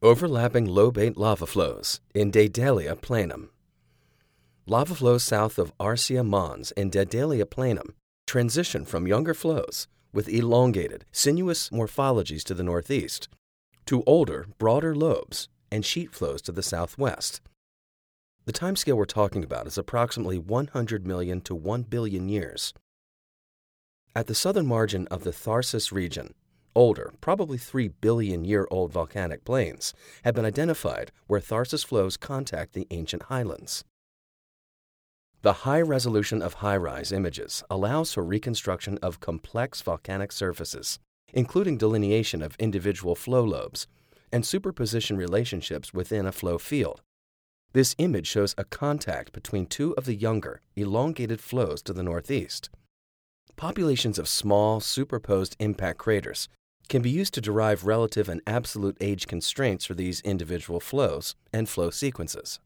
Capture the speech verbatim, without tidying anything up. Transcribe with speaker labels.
Speaker 1: Overlapping lobate lava flows in Daedalus Planum. Lava flows south of Arsia Mons in Daedalus Planum transition from younger flows with elongated, sinuous morphologies to the northeast to older, broader lobes and sheet flows to the southwest. The timescale we're talking about is approximately one hundred million to one billion years. At the southern margin of the Tharsis region, older, probably three billion year old volcanic plains have been identified where Tharsis flows contact the ancient highlands. The high resolution of HiRISE images allows for reconstruction of complex volcanic surfaces, including delineation of individual flow lobes and superposition relationships within a flow field. This image shows a contact between two of the younger, elongated flows to the northeast. Populations of small, superposed impact craters can be used to derive relative and absolute age constraints for these individual flows and flow sequences.